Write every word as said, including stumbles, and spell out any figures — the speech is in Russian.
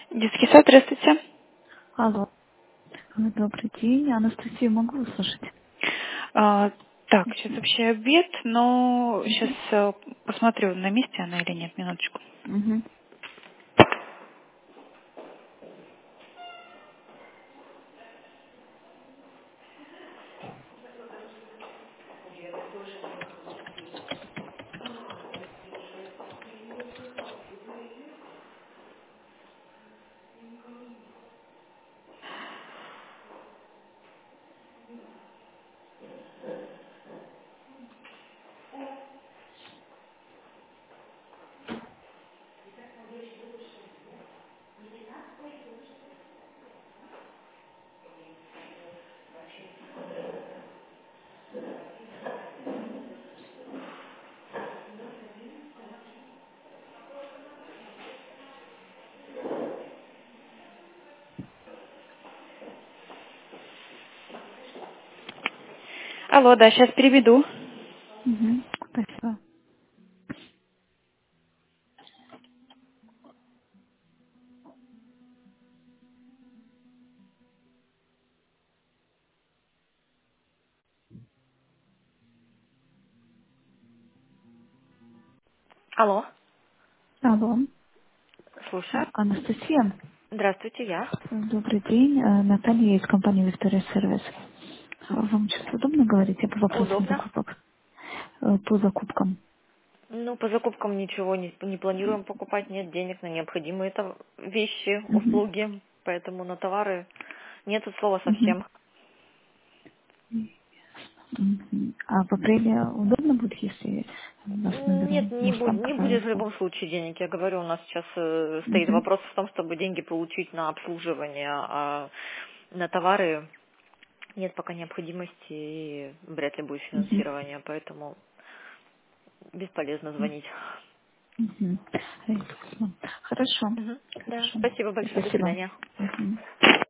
Детский сад, здравствуйте. Алло. Э, Добрый день. Анастасию могу услышать? А, так, сейчас вообще обед, но сейчас Угу. посмотрю, на месте она или нет, минуточку. Угу. Алло, да, сейчас переведу. Угу. Спасибо. Алло, Алло. слушаю. А, Анастасия. Здравствуйте, я. Э, Добрый день. Э, Наталья из компании Victoria Service. А Вам сейчас удобно говорить по вопросам Удобно. закупок? Э, По закупкам. Ну, по закупкам ничего не, не планируем покупать, нет денег на необходимые тов- вещи, Угу. услуги, поэтому на товары нет от слова Угу. совсем. Мгм. А в апреле удобно будет, если вас наберу? Нет, не, Может, бу- там не будет в пока... любом случае денег. Я говорю, у нас сейчас э, стоит Угу. вопрос в том, чтобы деньги получить на обслуживание, а на товары нет пока необходимости и вряд ли будет Угу. финансирование, поэтому бесполезно звонить. Угу. Хорошо. Мгм. Да, Хорошо. спасибо большое, до Спасибо. свидания. Мгм.